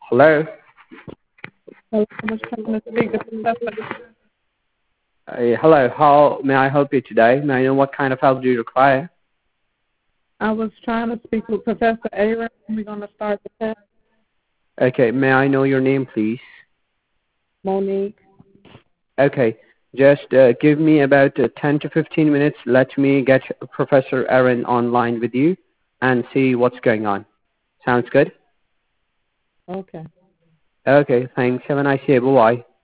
Hello. Hello, I was trying to speak to Professor. Hello. How may I help you today? May I know what kind of help do you require? I was trying to speak with Professor Aaron. We're going to start the test. Okay. May I know your name, please? Monique. Okay. Just give me about 10 to 15 minutes. Let me get Professor Aaron online with you and see what's going on. Sounds good? Okay. Okay. Thanks. Have a nice day. Bye-bye.